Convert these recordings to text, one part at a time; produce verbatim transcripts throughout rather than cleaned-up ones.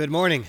Good morning.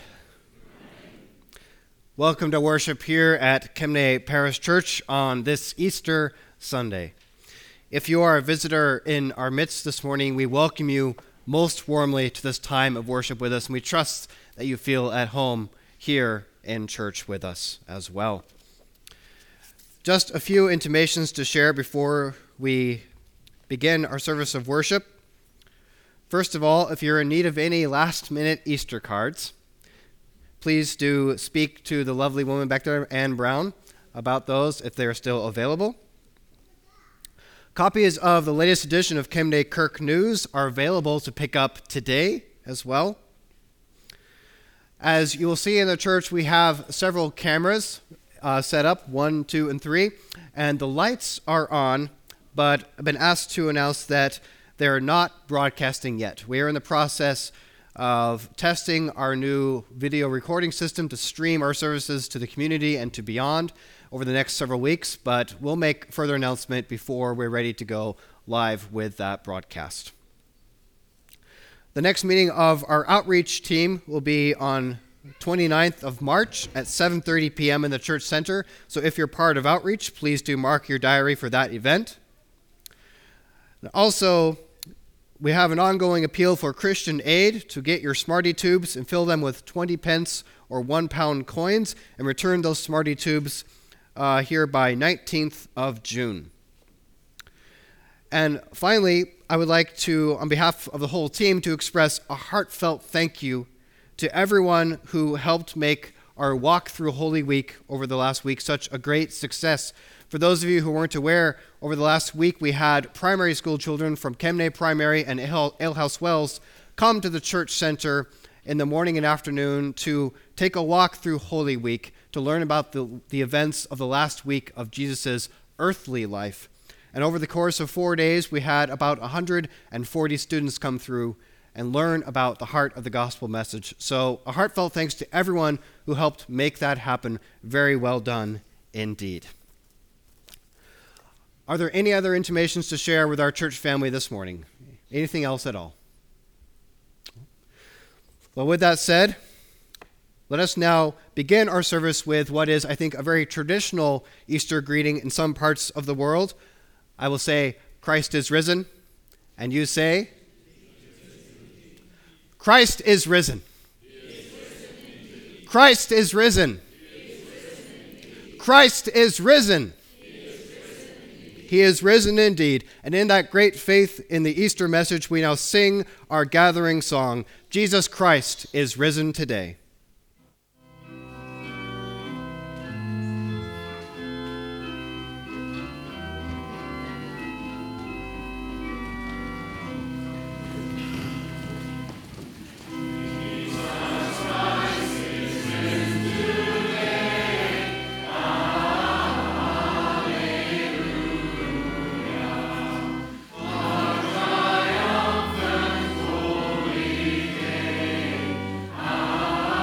Welcome to worship here at Kemnay Parish Church on this Easter Sunday. If you are a visitor in our midst this morning, we welcome you most warmly to this time of worship with us, and we trust that you feel at home here in church with us as well. Just a few intimations to share before we begin our service of worship. First of all, if you're in need of any last-minute Easter cards, please do speak to the lovely woman back there, Anne Brown, about those if they're still available. Copies of the latest edition of Kemnay Kirk News are available to pick up today as well. As you will see in the church, we have several cameras uh, set up, one, two, and three, and the lights are on, but I've been asked to announce that they're not broadcasting yet. We are in the process of testing our new video recording system to stream our services to the community and to beyond over the next several weeks, but we'll make further announcement before we're ready to go live with that broadcast. The next meeting of our outreach team will be on twenty-ninth of March at seven thirty p.m. in the church center. So if you're part of outreach, please do mark your diary for that event. Also, we have an ongoing appeal for Christian Aid to get your Smarty Tubes and fill them with twenty pence or one pound coins and return those Smarty Tubes uh, here by nineteenth of June. And finally, I would like to, on behalf of the whole team, to express a heartfelt thank you to everyone who helped make our walk through Holy Week over the last week such a great success. For those of you who weren't aware, over the last week we had primary school children from Kemnay Primary and Alehouse Wells come to the church center in the morning and afternoon to take a walk through Holy Week to learn about the, the events of the last week of Jesus' earthly life. And over the course of four days, we had about one hundred forty students come through and learn about the heart of the gospel message. So a heartfelt thanks to everyone who helped make that happen. Very well done indeed. Are there any other intimations to share with our church family this morning? Anything else at all? Well, with that said, let us now begin our service with what is, I think, a very traditional Easter greeting in some parts of the world. I will say, Christ is risen, and you say, Christ is risen. Christ is risen. Christ is risen. He is risen indeed. And in that great faith in the Easter message, we now sing our gathering song, Jesus Christ is risen today. Ah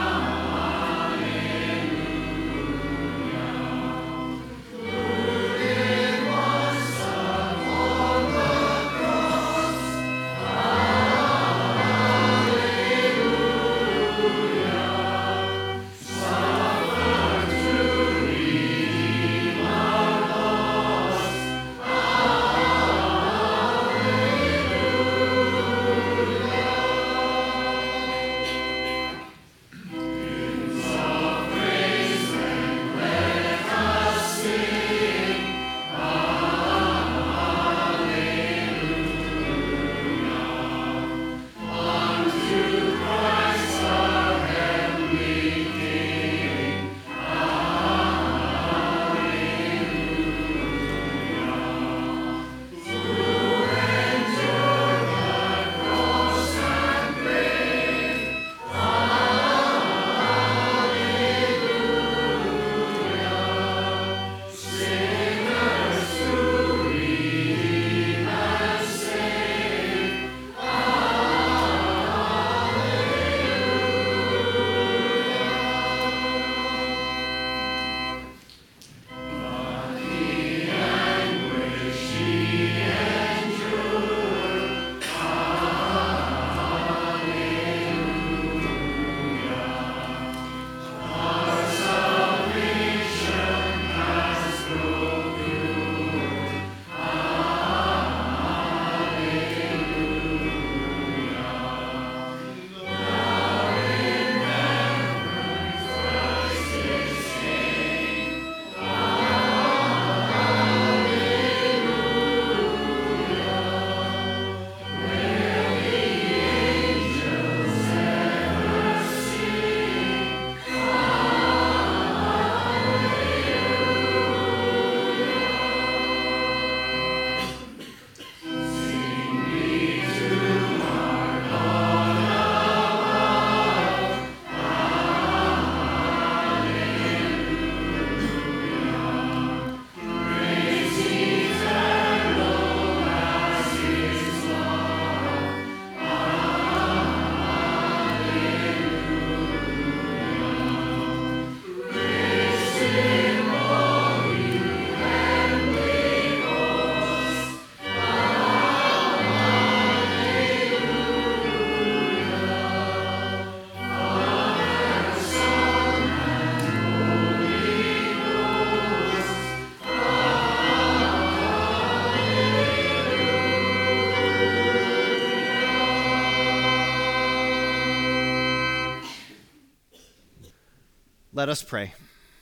Let us pray.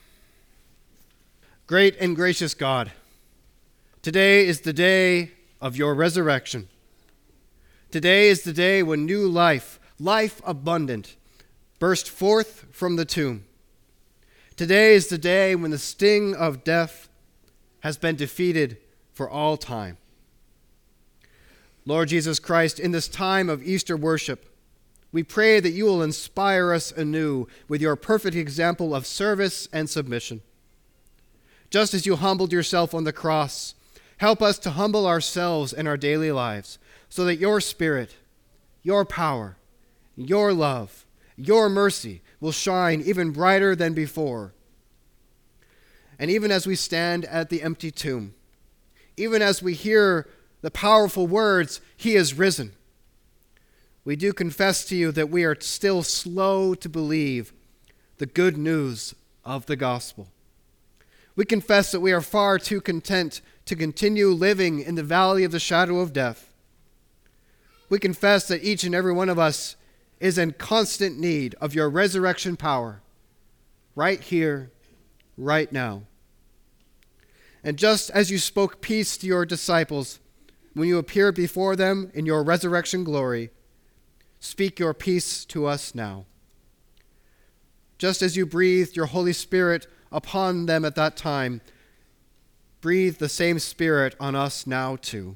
Great and gracious God, today is the day of your resurrection. Today is the day when new life, life abundant, burst forth from the tomb. Today is the day when the sting of death has been defeated for all time. Lord Jesus Christ, in this time of Easter worship, we pray that you will inspire us anew with your perfect example of service and submission. Just as you humbled yourself on the cross, help us to humble ourselves in our daily lives so that your Spirit, your power, your love, your mercy will shine even brighter than before. And even as we stand at the empty tomb, even as we hear the powerful words, "He is risen," we do confess to you that we are still slow to believe the good news of the gospel. We confess that we are far too content to continue living in the valley of the shadow of death. We confess that each and every one of us is in constant need of your resurrection power, right here, right now. And just as you spoke peace to your disciples when you appeared before them in your resurrection glory, speak your peace to us now. Just as you breathed your Holy Spirit upon them at that time, breathe the same Spirit on us now too.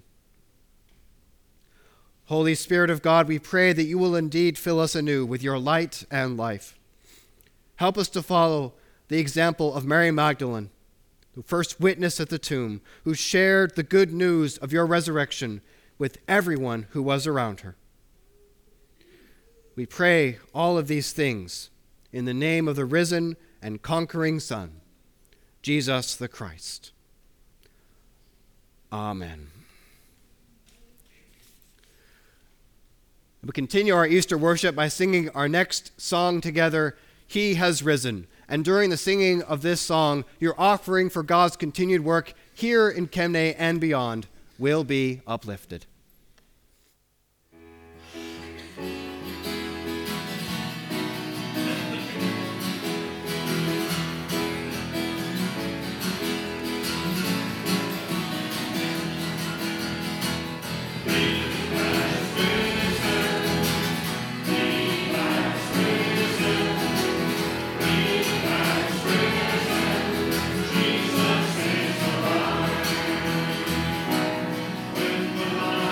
Holy Spirit of God, we pray that you will indeed fill us anew with your light and life. Help us to follow the example of Mary Magdalene, who first witnessed at the tomb, who shared the good news of your resurrection with everyone who was around her. We pray all of these things in the name of the risen and conquering Son, Jesus the Christ. Amen. We continue our Easter worship by singing our next song together, "He Has Risen." And during the singing of this song, your offering for God's continued work here in Kemnay and beyond will be uplifted. Jesus is alive. When the light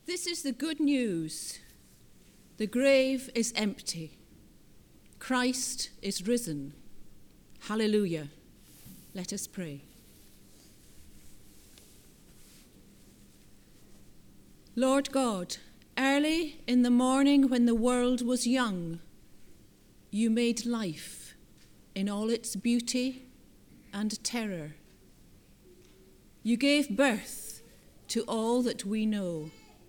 This is the good news. The grave is empty. Christ is risen. Hallelujah. Let us pray. Lord God, early in the morning when the world was young, you made life in all its beauty and terror. You gave birth to all that we know.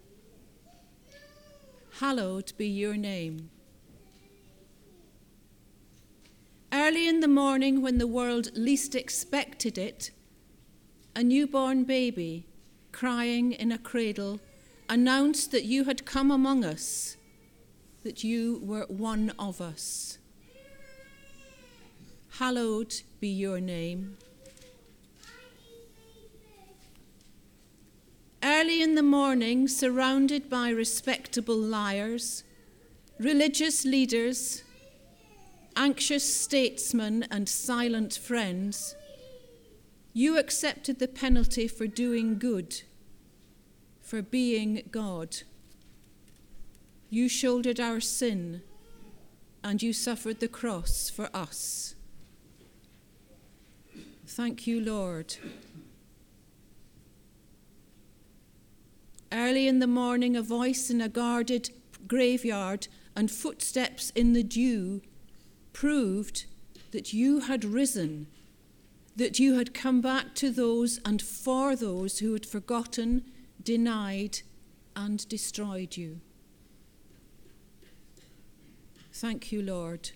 Hallowed be your name. Early in the morning when the world least expected it, a newborn baby crying in a cradle announced that you had come among us, that you were one of us. Hallowed be your name. Early in the morning, surrounded by respectable liars, religious leaders, anxious statesmen, and silent friends, you accepted the penalty for doing good, for being God. You shouldered our sin, and you suffered the cross for us. Thank you, Lord. Early in the morning, a voice in a guarded graveyard and footsteps in the dew proved that you had risen, that you had come back to those and for those who had forgotten, denied, and destroyed you. Thank you, Lord.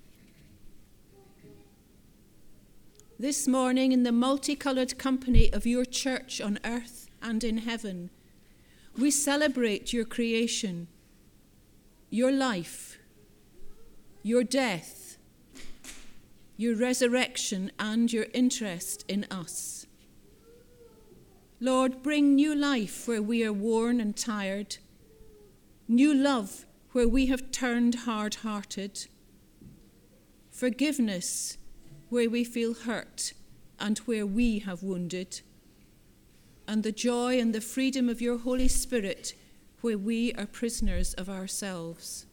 This morning, in the multicolored company of your church on earth and in heaven, we celebrate your creation, your life, your death, your resurrection, and your interest in us. Lord, bring new life where we are worn and tired, new love where we have turned hard-hearted, forgiveness where we feel hurt and where we have wounded, and the joy and the freedom of your Holy Spirit where we are prisoners of ourselves.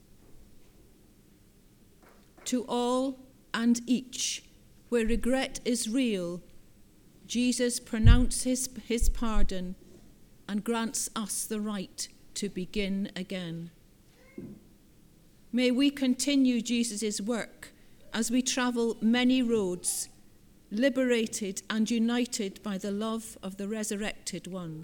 To all and each where regret is real, Jesus pronounces his pardon and grants us the right to begin again. May we continue Jesus' work as we travel many roads, liberated and united by the love of the resurrected one.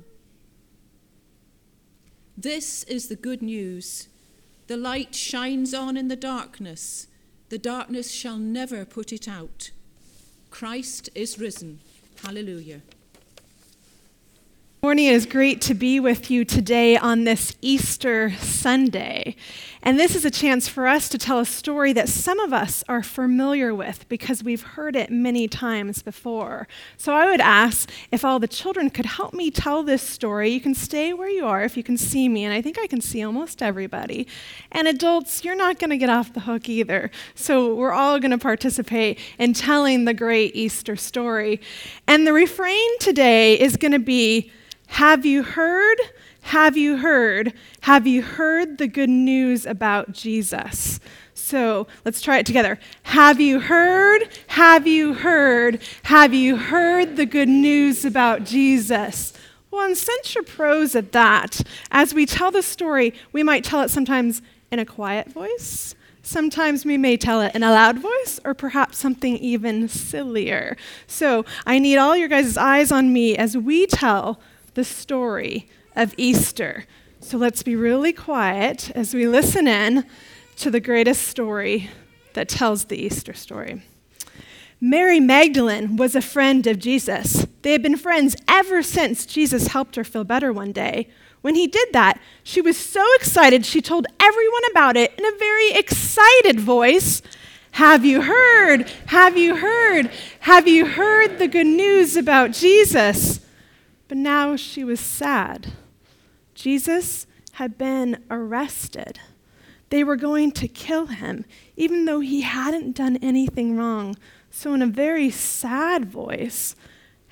This is the good news. The light shines on in the darkness. The darkness shall never put it out. Christ is risen. Hallelujah. Morning, it is great to be with you today on this Easter Sunday. And this is a chance for us to tell a story that some of us are familiar with because we've heard it many times before. So I would ask if all the children could help me tell this story. You can stay where you are if you can see me, and I think I can see almost everybody. And adults, you're not going to get off the hook either. So we're all going to participate in telling the great Easter story. And the refrain today is going to be, have you heard? Have you heard? Have you heard the good news about Jesus? So let's try it together. Have you heard? Have you heard? Have you heard the good news about Jesus? Well, and since you're pros at that, as we tell the story, we might tell it sometimes in a quiet voice. Sometimes we may tell it in a loud voice, or perhaps something even sillier. So I need all your guys' eyes on me as we tell the story of Easter. So let's be really quiet as we listen in to the greatest story that tells the Easter story. Mary Magdalene was a friend of Jesus. They had been friends ever since Jesus helped her feel better one day. When he did that, she was so excited she told everyone about it in a very excited voice. Have you heard? Have you heard? Have you heard the good news about Jesus? But now she was sad. Jesus had been arrested. They were going to kill him, even though he hadn't done anything wrong. So in a very sad voice,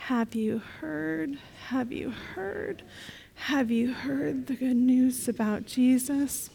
Have you heard? Have you heard? Have you heard the good news about Jesus?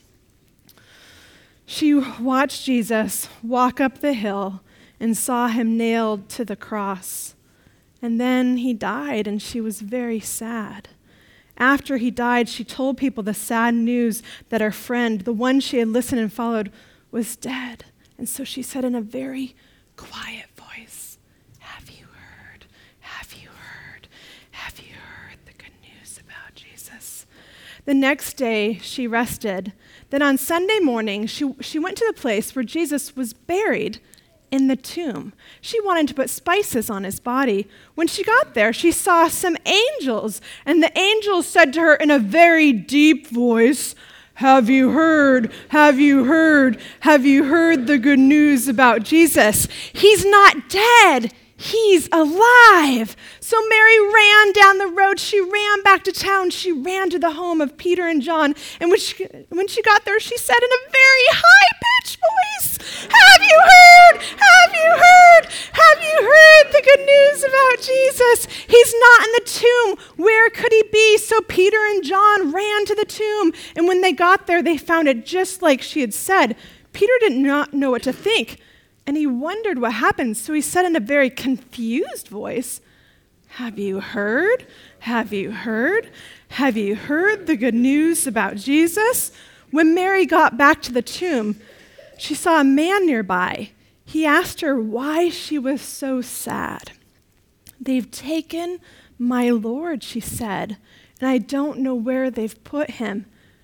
She watched Jesus walk up the hill and saw him nailed to the cross. And then he died, and she was very sad. After he died, she told people the sad news that her friend, the one she had listened and followed, was dead. And so she said in a very quiet voice, have you heard? Have you heard? Have you heard the good news about Jesus? The next day, she rested. Then on Sunday morning, she, she went to the place where Jesus was buried in the tomb. She wanted to put spices on his body. When she got there, she saw some angels, and the angels said to her in a very deep voice, have you heard? Have you heard? Have you heard the good news about Jesus? He's not dead. He's alive. So Mary ran down the road. She ran back to town. She ran to the home of Peter and John. And when she, when she got there, she said in a very high-pitched voice, have you heard? Have you heard? Have you heard the good news about Jesus? He's not in the tomb. Where could he be? So Peter and John ran to the tomb. And when they got there, they found it just like she had said. Peter did not know what to think. And he wondered what happened, so he said in a very confused voice, have you heard? Have you heard? Have you heard the good news about Jesus? When Mary got back to the tomb, she saw a man nearby. He asked her why she was so sad. They've taken my Lord, she said, and I don't know where they've put him.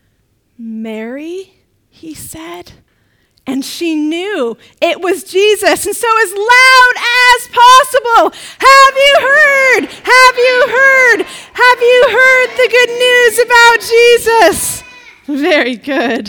Mary, he said. And she knew it was Jesus. And so as loud as possible, have you heard? Have you heard? Have you heard the good news about Jesus? Very good.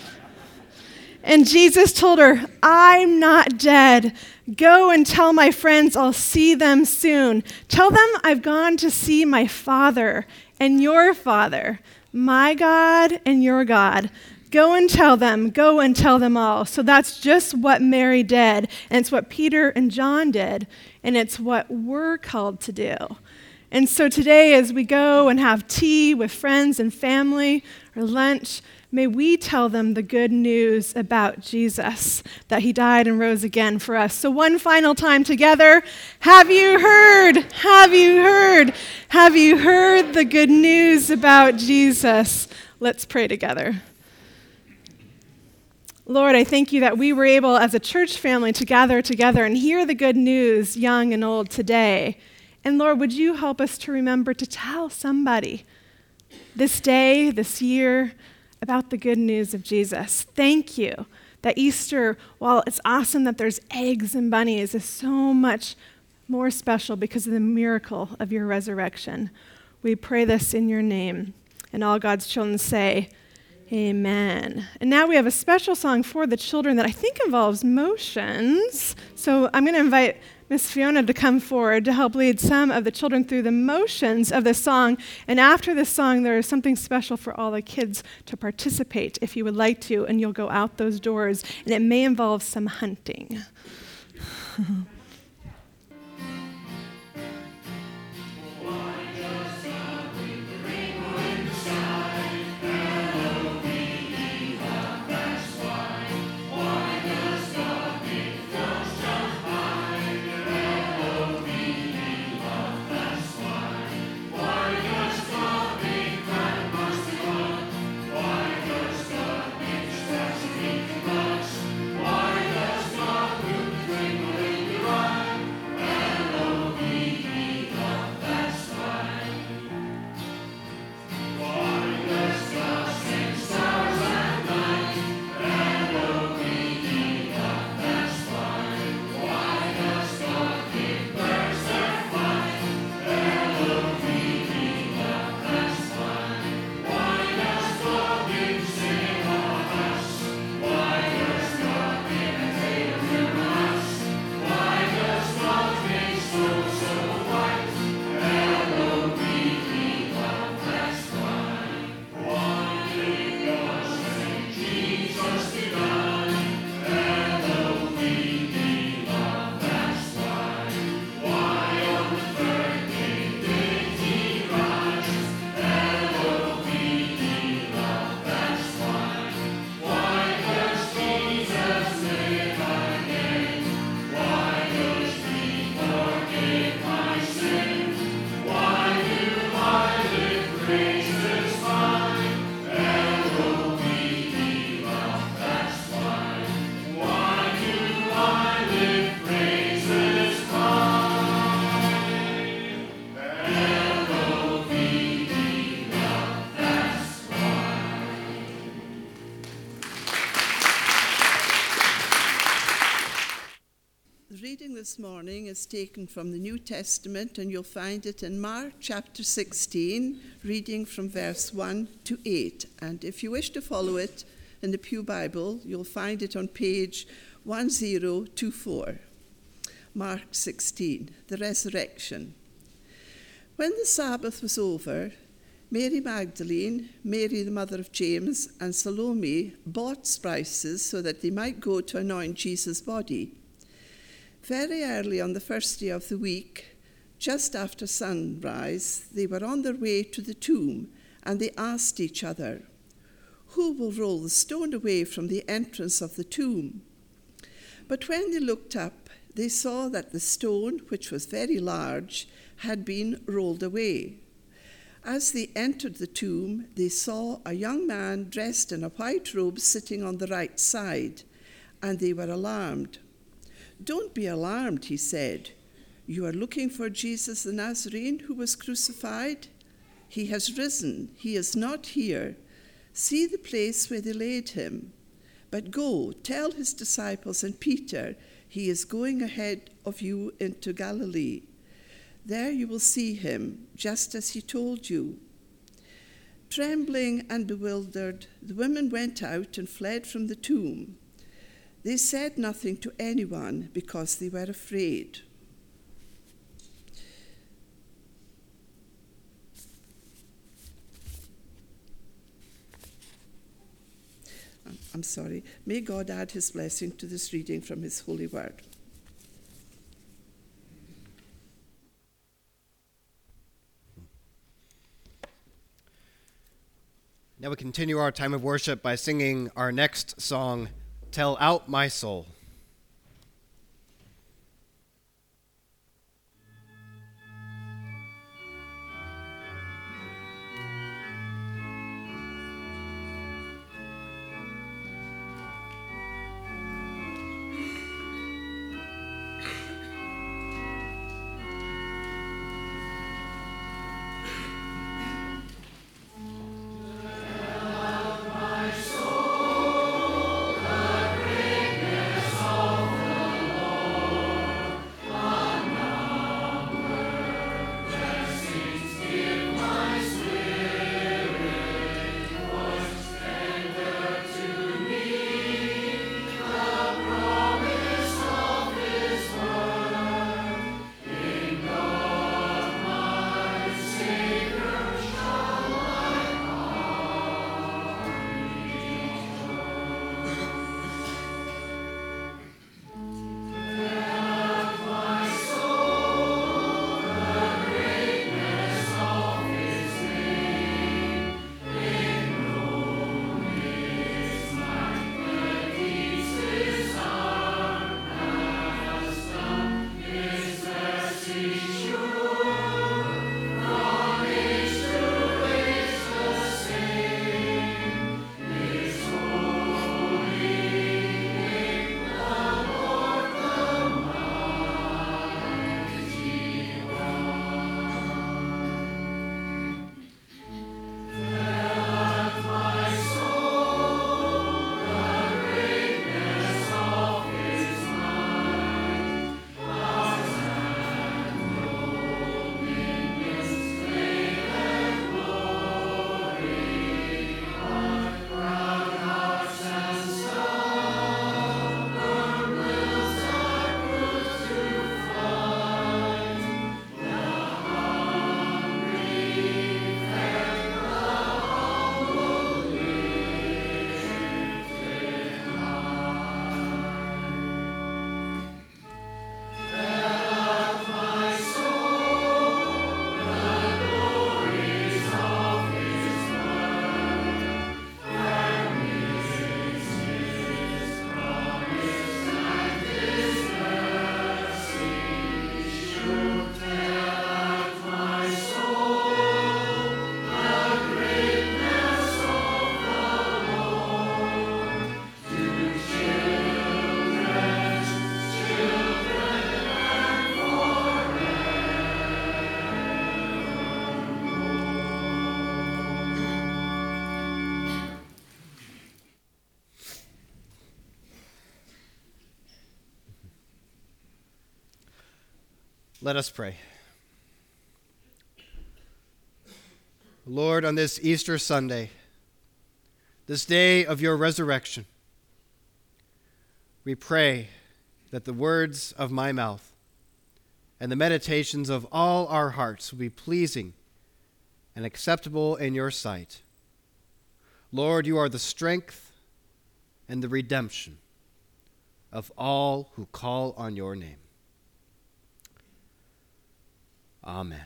And Jesus told her, I'm not dead. Go and tell my friends I'll see them soon. Tell them I've gone to see my Father and your Father, my God and your God. Go and tell them, go and tell them all. So that's just what Mary did, and it's what Peter and John did, and it's what we're called to do. And so today, as we go and have tea with friends and family or lunch, may we tell them the good news about Jesus, that he died and rose again for us. So one final time together, have you heard? Have you heard? Have you heard the good news about Jesus? Let's pray together. Lord, I thank you that we were able as a church family to gather together and hear the good news, young and old, today. And Lord, would you help us to remember to tell somebody this day, this year, about the good news of Jesus. Thank you that Easter, while it's awesome that there's eggs and bunnies, is so much more special because of the miracle of your resurrection. We pray this in your name. And all God's children say, amen. And now we have a special song for the children that I think involves motions. So I'm going to invite Miss Fiona to come forward to help lead some of the children through the motions of this song. And after this song, there is something special for all the kids to participate if you would like to, and you'll go out those doors, and it may involve some hunting. this morning is taken from the New Testament, and you'll find it in Mark chapter sixteen, reading from verse one to eight. And if you wish to follow it in the Pew Bible, you'll find it on page one zero two four. Mark sixteen, the resurrection. When the Sabbath was over, Mary Magdalene, Mary the mother of James, and Salome bought spices so that they might go to anoint Jesus' body. Very early on the first day of the week, just after sunrise, they were on their way to the tomb, and they asked each other, "Who will roll the stone away from the entrance of the tomb?" But when they looked up, they saw that the stone, which was very large, had been rolled away. As they entered the tomb, they saw a young man dressed in a white robe sitting on the right side, and they were alarmed. "Don't be alarmed," he said. "You are looking for Jesus the Nazarene who was crucified? He has risen. He is not here. See the place where they laid him. But go, tell his disciples and Peter, he is going ahead of you into Galilee. There you will see him, just as he told you." Trembling and bewildered, the women went out and fled from the tomb. They said nothing to anyone because they were afraid. I'm sorry. May God add his blessing to this reading from his holy word. Now we continue our time of worship by singing our next song, "Tell Out My Soul." My soul, the greatness Let us pray. Lord, on this Easter Sunday, this day of your resurrection, we pray that the words of my mouth and the meditations of all our hearts will be pleasing and acceptable in your sight. Lord, you are the strength and the redemption of all who call on your name. Amen.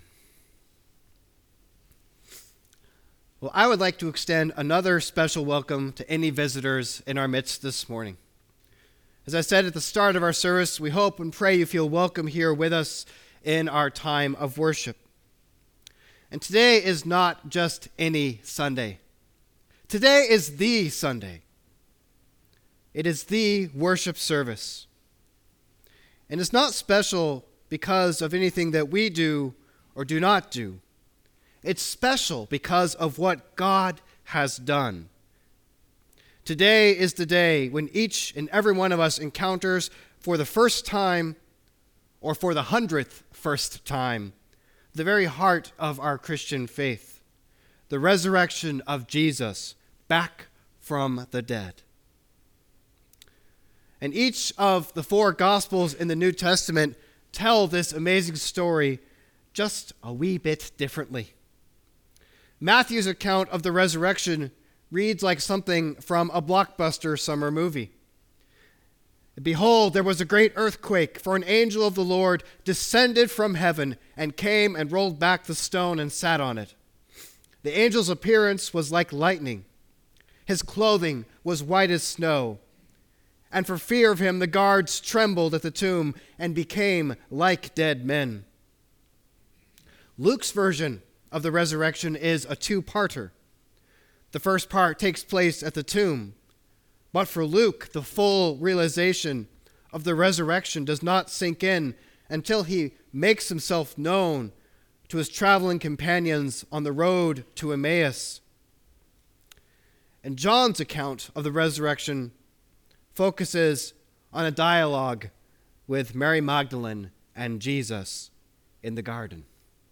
Well, I would like to extend another special welcome to any visitors in our midst this morning. As I said at the start of our service, we hope and pray you feel welcome here with us in our time of worship. And today is not just any Sunday. Today is the Sunday. It is the worship service. And it's not special because of anything that we do or do not do. It's special because of what God has done. Today is the day when each and every one of us encounters for the first time, or for the hundredth first time, the very heart of our Christian faith, the resurrection of Jesus back from the dead. And each of the four Gospels in the New Testament tell this amazing story just a wee bit differently. Matthew's account of the resurrection reads like something from a blockbuster summer movie. Behold, there was a great earthquake, for an angel of the Lord descended from heaven and came and rolled back the stone and sat on it. The angel's appearance was like lightning. His clothing was white as snow. And for fear of him, the guards trembled at the tomb and became like dead men. Luke's version of the resurrection is a two-parter. The first part takes place at the tomb, but for Luke, the full realization of the resurrection does not sink in until he makes himself known to his traveling companions on the road to Emmaus. And John's account of the resurrection focuses on a dialogue with Mary Magdalene and Jesus in the garden.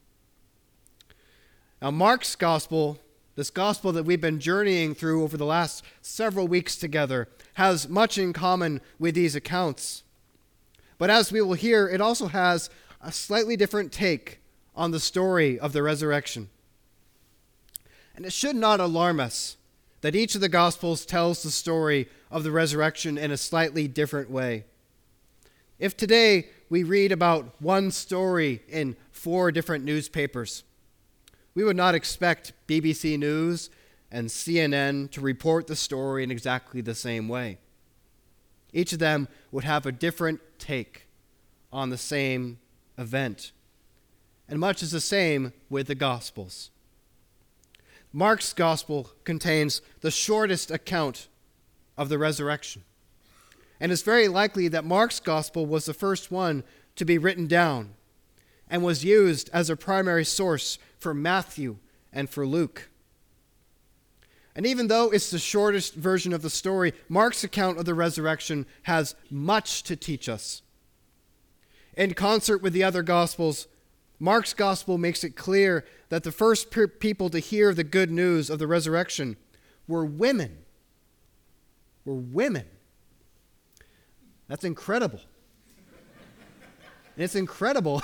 Now, Mark's gospel, this gospel that we've been journeying through over the last several weeks together, has much in common with these accounts. But as we will hear, it also has a slightly different take on the story of the resurrection. And it should not alarm us that each of the Gospels tells the story of the resurrection in a slightly different way. If today we read about one story in four different newspapers, we would not expect B B C News and C N N to report the story in exactly the same way. Each of them would have a different take on the same event. And much is the same with the Gospels. Mark's Gospel contains the shortest account of the resurrection. And it's very likely that Mark's Gospel was the first one to be written down and was used as a primary source for Matthew and for Luke. And even though it's the shortest version of the story, Mark's account of the resurrection has much to teach us. In concert with the other Gospels, Mark's Gospel makes it clear that the first pe- people to hear the good news of the resurrection were women. Were women. That's incredible. And it's incredible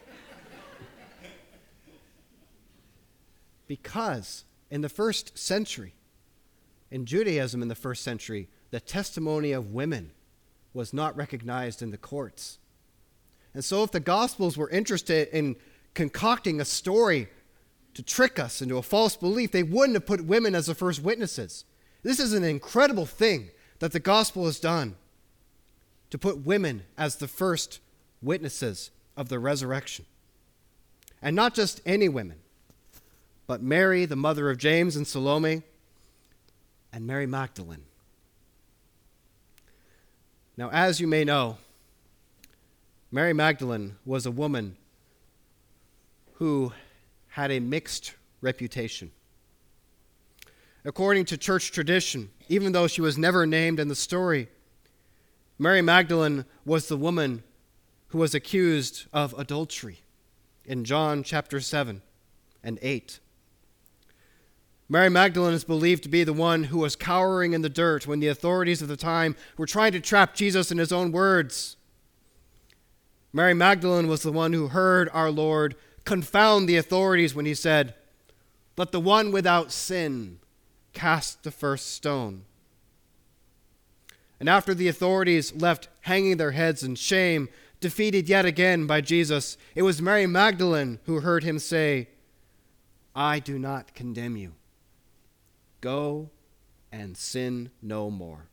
because in the first century, in Judaism in the first century, the testimony of women was not recognized in the courts. And so if the Gospels were interested in concocting a story to trick us into a false belief, they wouldn't have put women as the first witnesses. This is an incredible thing that the Gospel has done, to put women as the first witnesses of the resurrection. And not just any women, but Mary, the mother of James and Salome, and Mary Magdalene. Now, as you may know, Mary Magdalene was a woman who had a mixed reputation. According to church tradition, even though she was never named in the story, Mary Magdalene was the woman who was accused of adultery in John chapter seven and eight. Mary Magdalene is believed to be the one who was cowering in the dirt when the authorities of the time were trying to trap Jesus in his own words. Mary Magdalene was the one who heard our Lord confound the authorities when he said, "Let the one without sin cast the first stone." And after the authorities left hanging their heads in shame, defeated yet again by Jesus, it was Mary Magdalene who heard him say, "I do not condemn you. Go and sin no more."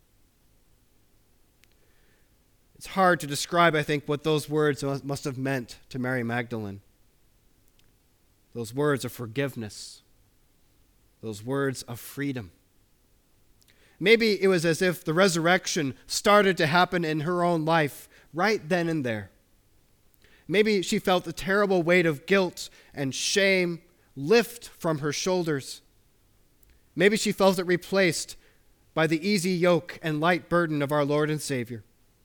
It's hard to describe, I think, what those words must have meant to Mary Magdalene. Those words of forgiveness. Those words of freedom. Maybe it was as if the resurrection started to happen in her own life right then and there. Maybe she felt the terrible weight of guilt and shame lift from her shoulders. Maybe she felt it replaced by the easy yoke and light burden of our Lord and Savior.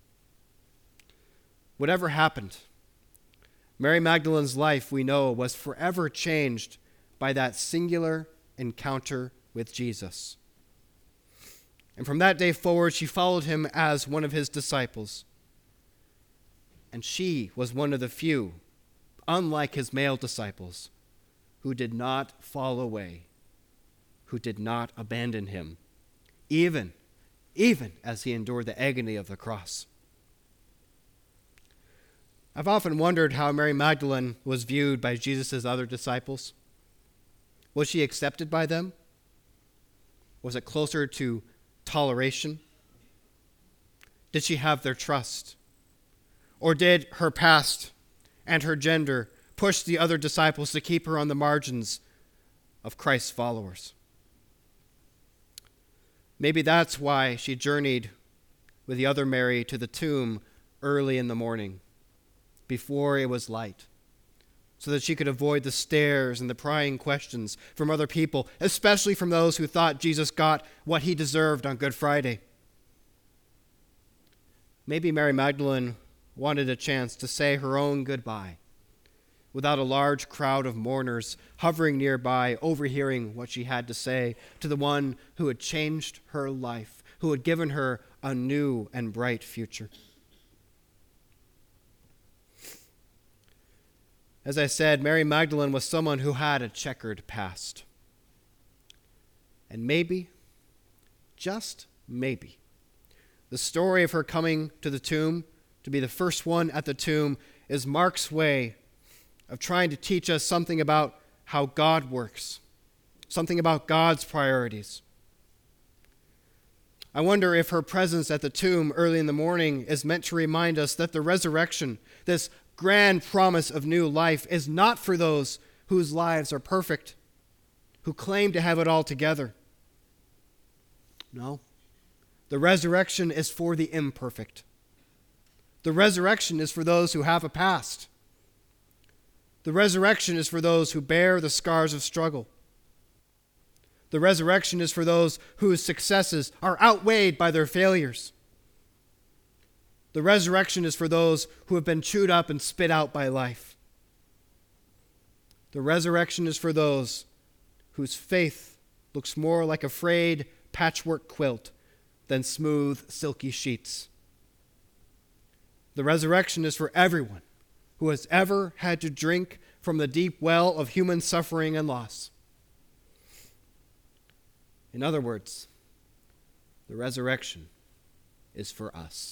Whatever happened, Mary Magdalene's life, we know, was forever changed by that singular encounter with Jesus. And from that day forward, she followed him as one of his disciples. And she was one of the few, unlike his male disciples, who did not fall away, who did not abandon him, even, even as he endured the agony of the cross. I've often wondered how Mary Magdalene was viewed by Jesus' other disciples. Was she accepted by them? Was it closer to toleration? Did she have their trust? Or did her past and her gender push the other disciples to keep her on the margins of Christ's followers? Maybe that's why she journeyed with the other Mary to the tomb early in the morning, before it was light, so that she could avoid the stares and the prying questions from other people, especially from those who thought Jesus got what he deserved on Good Friday. Maybe Mary Magdalene wanted a chance to say her own goodbye without a large crowd of mourners hovering nearby, overhearing what she had to say to the one who had changed her life, who had given her a new and bright future. As I said, Mary Magdalene was someone who had a checkered past. And maybe, just maybe, the story of her coming to the tomb, to be the first one at the tomb, is Mark's way of trying to teach us something about how God works, something about God's priorities. I wonder if her presence at the tomb early in the morning is meant to remind us that the resurrection, this grand promise of new life, is not for those whose lives are perfect, who claim to have it all together. No. The resurrection is for the imperfect. The resurrection is for those who have a past. The resurrection is for those who bear the scars of struggle. The resurrection is for those whose successes are outweighed by their failures. The resurrection is for those who have been chewed up and spit out by life. The resurrection is for those whose faith looks more like a frayed patchwork quilt than smooth, silky sheets. The resurrection is for everyone who has ever had to drink from the deep well of human suffering and loss. In other words, the resurrection is for us.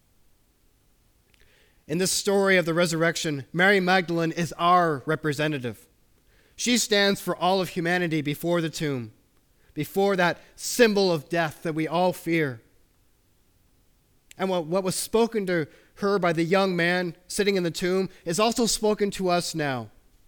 In this story of the resurrection, Mary Magdalene is our representative. She stands for all of humanity before the tomb, before that symbol of death that we all fear. And what, what was spoken to her by the young man sitting in the tomb is also spoken to us now.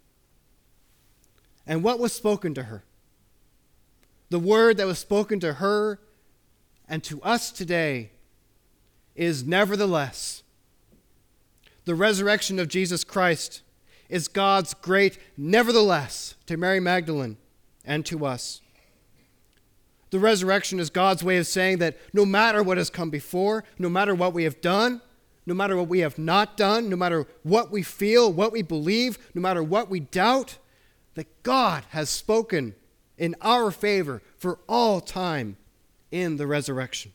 And what was spoken to her? The word that was spoken to her and to us today is nevertheless. The resurrection of Jesus Christ is God's great nevertheless to Mary Magdalene and to us. The resurrection is God's way of saying that no matter what has come before, no matter what we have done, no matter what we have not done, no matter what we feel, what we believe, no matter what we doubt, that God has spoken in our favor for all time in the resurrection.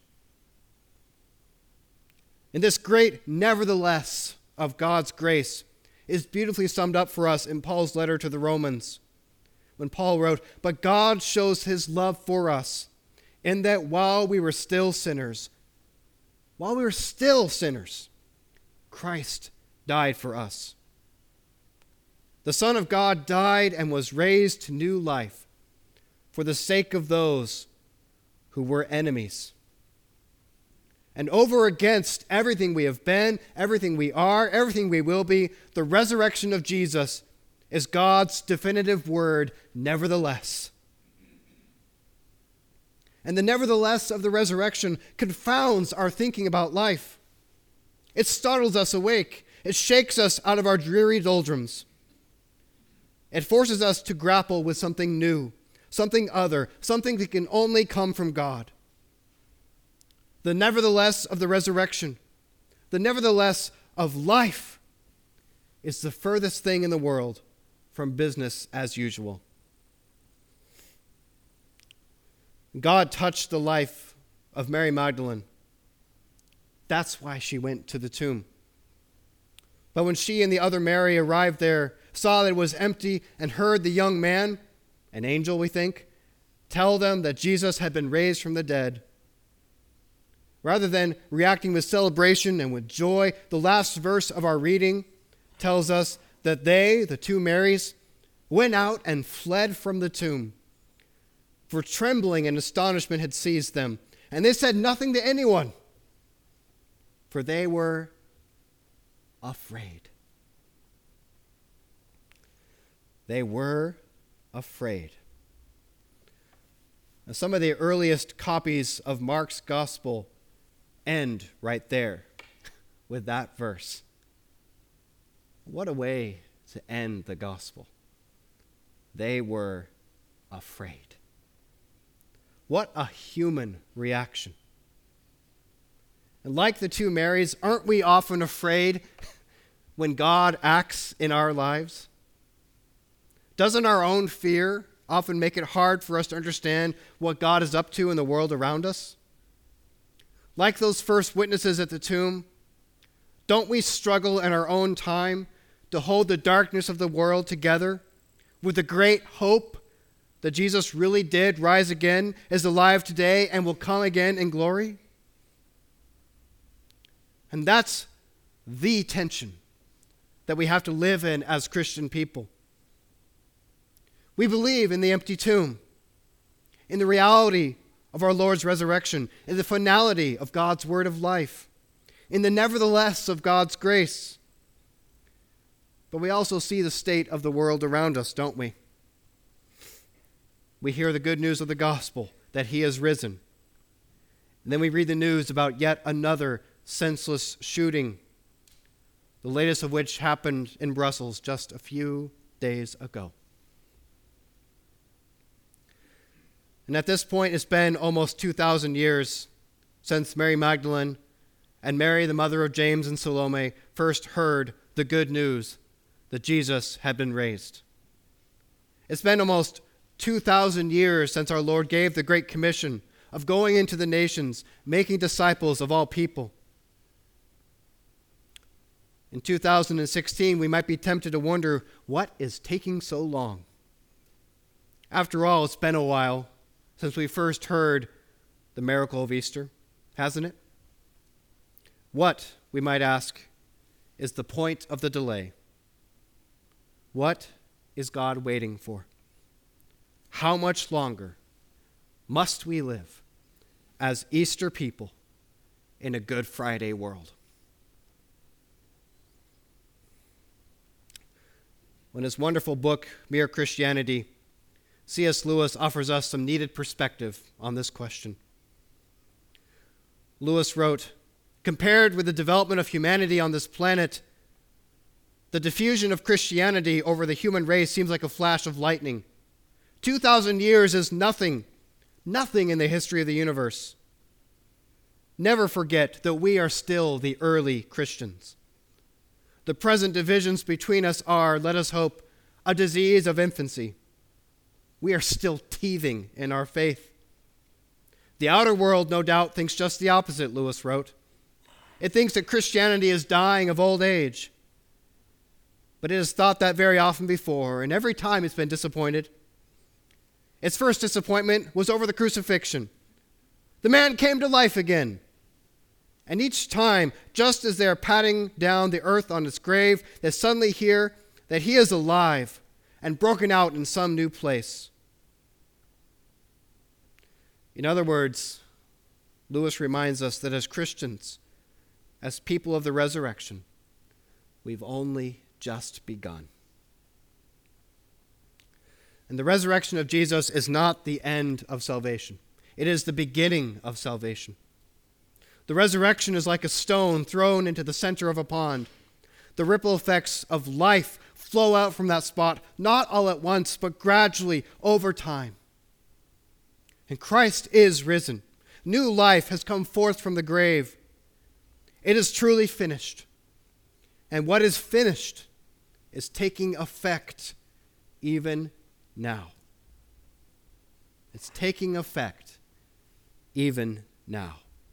And this great nevertheless of God's grace is beautifully summed up for us in Paul's letter to the Romans, when Paul wrote, "But God shows his love for us, in that while we were still sinners, while we were still sinners, Christ died for us." The Son of God died and was raised to new life for the sake of those who were enemies. And over against everything we have been, everything we are, everything we will be, the resurrection of Jesus is God's definitive word, nevertheless. And the nevertheless of the resurrection confounds our thinking about life. It startles us awake. It shakes us out of our dreary doldrums. It forces us to grapple with something new, something other, something that can only come from God. The nevertheless of the resurrection, the nevertheless of life, is the furthest thing in the world from business as usual. God touched the life of Mary Magdalene. That's why she went to the tomb. But when she and the other Mary arrived there, saw that it was empty, and heard the young man, an angel we think, tell them that Jesus had been raised from the dead, rather than reacting with celebration and with joy, the last verse of our reading tells us that they, the two Marys, went out and fled from the tomb, for trembling and astonishment had seized them. And they said nothing to anyone, for they were afraid. They were afraid. Now, some of the earliest copies of Mark's gospel end right there with that verse. What a way to end the gospel. They were afraid. What a human reaction. And like the two Marys, aren't we often afraid when God acts in our lives? Doesn't our own fear often make it hard for us to understand what God is up to in the world around us? Like those first witnesses at the tomb, don't we struggle in our own time to hold the darkness of the world together with the great hope that Jesus really did rise again, is alive today, and will come again in glory? And that's the tension that we have to live in as Christian people. We believe in the empty tomb, in the reality of our Lord's resurrection, in the finality of God's word of life, in the nevertheless of God's grace. But we also see the state of the world around us, don't we? We hear the good news of the gospel, that he has risen. And then we read the news about yet another senseless shooting, the latest of which happened in Brussels just a few days ago. And at this point, it's been almost two thousand years since Mary Magdalene and Mary, the mother of James and Salome, first heard the good news that Jesus had been raised. It's been almost two thousand years since our Lord gave the Great Commission of going into the nations, making disciples of all people. In two thousand sixteen, we might be tempted to wonder, what is taking so long? After all, it's been a while since we first heard the miracle of Easter, hasn't it? What, we might ask, is the point of the delay? What is God waiting for? How much longer must we live as Easter people in a Good Friday world? In his wonderful book, Mere Christianity, C S Lewis offers us some needed perspective on this question. Lewis wrote, "Compared with the development of humanity on this planet, the diffusion of Christianity over the human race seems like a flash of lightning. two thousand years is nothing, nothing in the history of the universe. never forget that we are still the early Christians. The present divisions between us are, let us hope, a disease of infancy. We are still teething in our faith. The outer world, no doubt, thinks just the opposite, Lewis wrote. It thinks that Christianity is dying of old age. But it has thought that very often before, and every time it's been disappointed. Its first disappointment was over the crucifixion. The man came to life again. And each time, just as they are patting down the earth on its grave, they suddenly hear that he is alive and broken out in some new place. In other words, Lewis reminds us that as Christians, as people of the resurrection, we've only just begun. And the resurrection of Jesus is not the end of salvation. It is the beginning of salvation. The resurrection is like a stone thrown into the center of a pond. The ripple effects of life flow out from that spot, not all at once, but gradually over time. And Christ is risen. New life has come forth from the grave. It is truly finished. And what is finished is taking effect even now. It's taking effect even now.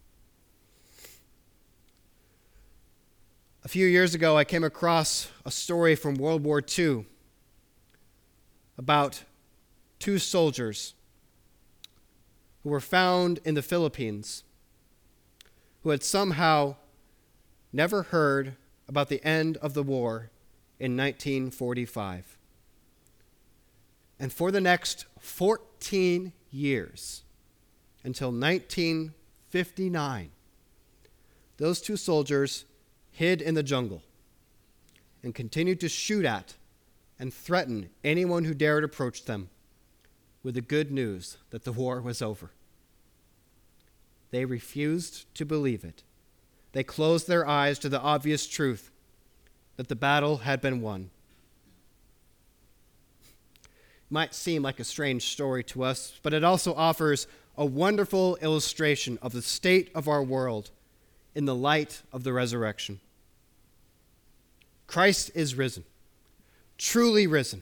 A few years ago, I came across a story from World War Two about two soldiers who were found in the Philippines who had somehow never heard about the end of the war in nineteen forty-five. And for the next fourteen years, until nineteen fifty-nine, those two soldiers hid in the jungle and continued to shoot at and threaten anyone who dared approach them with the good news that the war was over. They refused to believe it. They closed their eyes to the obvious truth that the battle had been won. It might seem like a strange story to us, but it also offers a wonderful illustration of the state of our world in the light of the resurrection. Christ is risen, truly risen.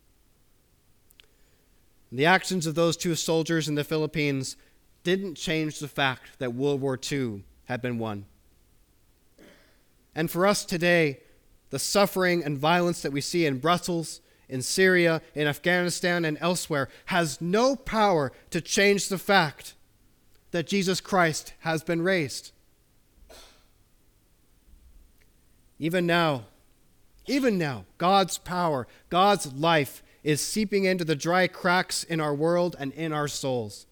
The actions of those two soldiers in the Philippines didn't change the fact that World War Two had been won. And for us today, the suffering and violence that we see in Brussels, in Syria, in Afghanistan, and elsewhere has no power to change the fact that Jesus Christ has been raised. Even now, even now, God's power, God's life is seeping into the dry cracks in our world and in our souls.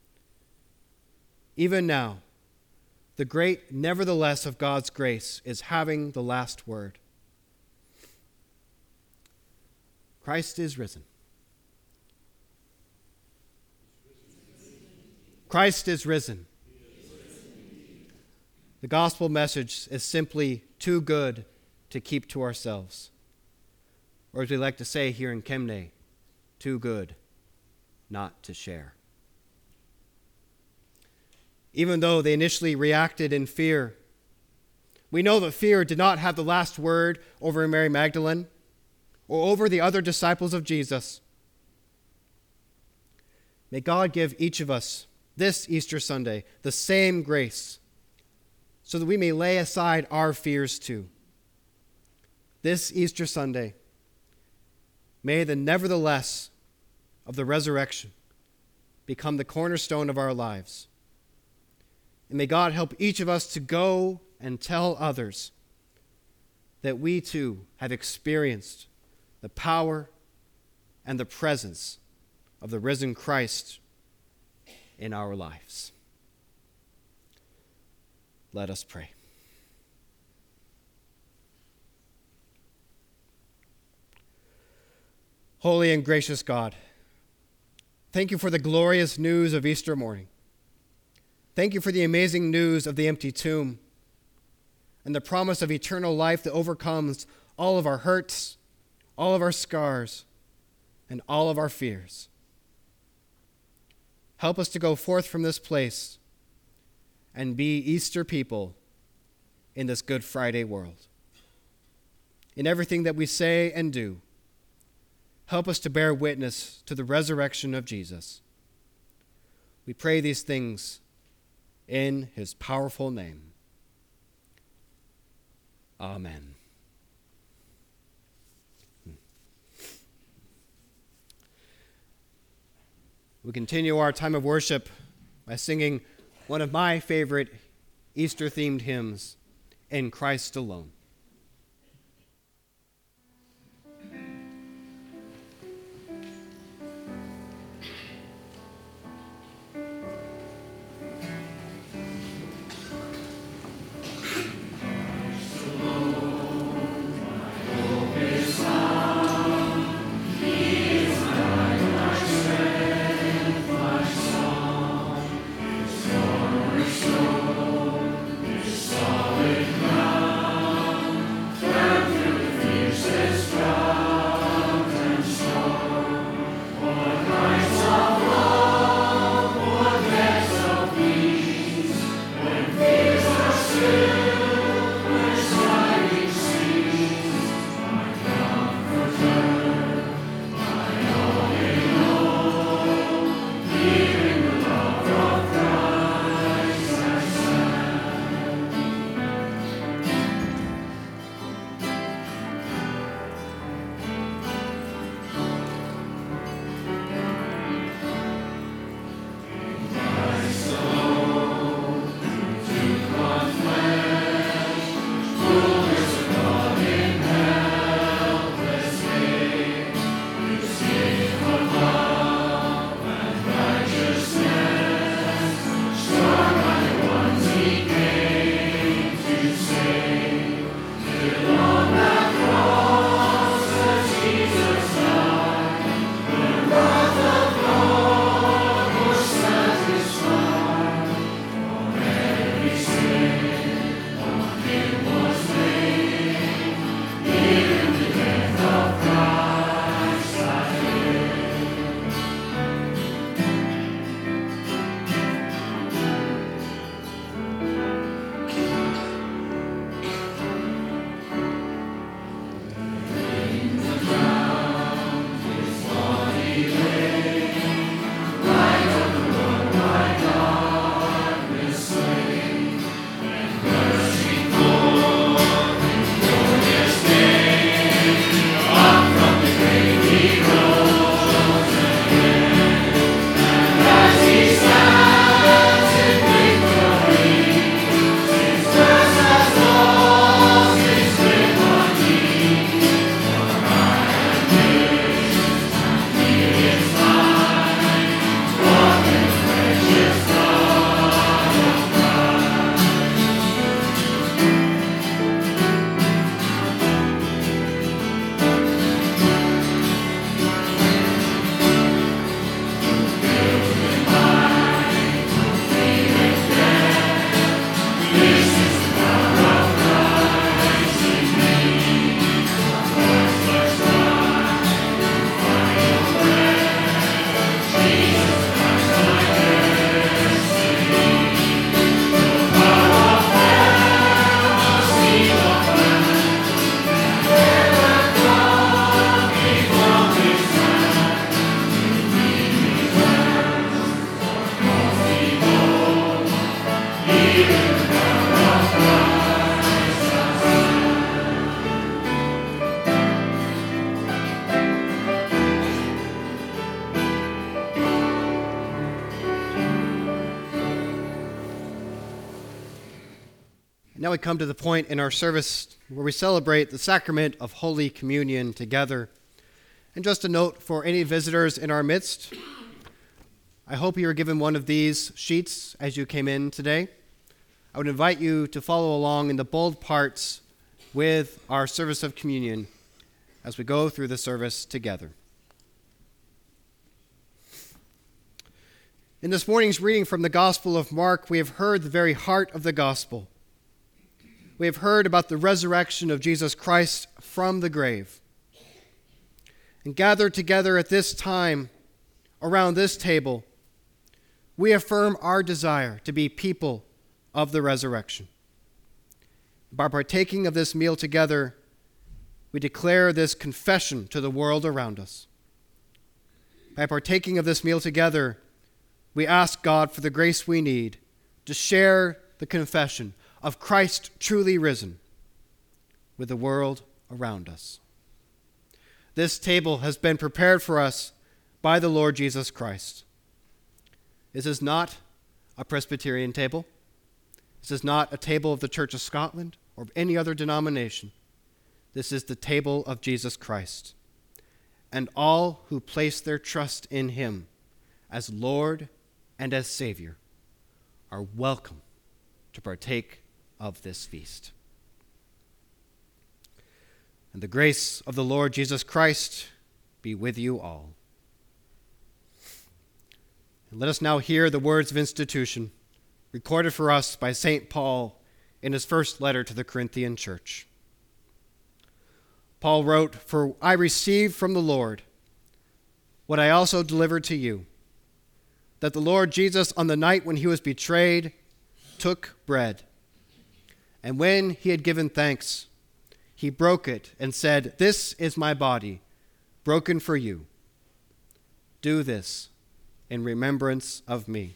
Even now, the great nevertheless of God's grace is having the last word. Christ is risen. Christ is risen. The gospel message is simply too good to keep to ourselves. Or as we like to say here in Kemne, too good not to share. Even though they initially reacted in fear, we know that fear did not have the last word over Mary Magdalene or over the other disciples of Jesus. May God give each of us this Easter Sunday the same grace so that we may lay aside our fears too. This Easter Sunday, may the nevertheless of the resurrection become the cornerstone of our lives. And may God help each of us to go and tell others that we too have experienced the power and the presence of the risen Christ in our lives. Let us pray. Holy and gracious God, thank you for the glorious news of Easter morning. Thank you for the amazing news of the empty tomb and the promise of eternal life that overcomes all of our hurts, all of our scars, and all of our fears. Help us to go forth from this place and be Easter people in this Good Friday world. In everything that we say and do, help us to bear witness to the resurrection of Jesus. We pray these things in his powerful name. Amen. We continue our time of worship by singing one of my favorite Easter-themed hymns, In Christ Alone. Now we come to the point in our service where we celebrate the sacrament of Holy Communion together. And just a note for any visitors in our midst, I hope you were given one of these sheets as you came in today. I would invite you to follow along in the bold parts with our service of communion as we go through the service together. In this morning's reading from the Gospel of Mark, we have heard the very heart of the gospel. We have heard about the resurrection of Jesus Christ from the grave. And gathered together at this time, around this table, we affirm our desire to be people of the resurrection. By partaking of this meal together, we declare this confession to the world around us. By partaking of this meal together, we ask God for the grace we need to share the confession of Christ truly risen with the world around us. This table has been prepared for us by the Lord Jesus Christ. This is not a Presbyterian table. This is not a table of the Church of Scotland or any other denomination. This is the table of Jesus Christ. And all who place their trust in him as Lord and as Savior are welcome to partake of this feast. And the grace of the Lord Jesus Christ be with you all. And let us now hear the words of institution recorded for us by Saint Paul in his first letter to the Corinthian church. Paul wrote, "For I received from the Lord what I also delivered to you, that the Lord Jesus, on the night when he was betrayed, took bread. And when he had given thanks, he broke it and said, 'This is my body, broken for you. Do this in remembrance of me.'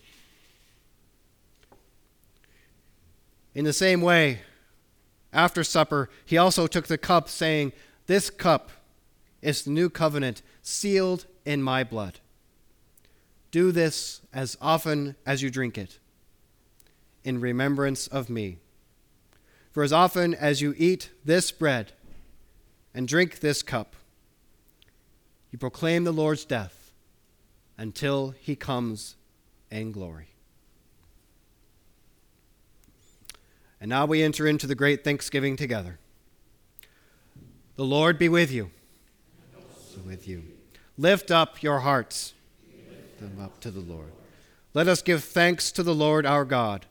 In the same way, after supper, he also took the cup, saying, 'This cup is the new covenant, sealed in my blood. Do this as often as you drink it, in remembrance of me. For as often as you eat this bread and drink this cup, you proclaim the Lord's death until he comes in glory.'" And now we enter into the great Thanksgiving together. The Lord be with you. And also with you. Lift up your hearts. Lift them up to the Lord. Let us give thanks to the Lord our God.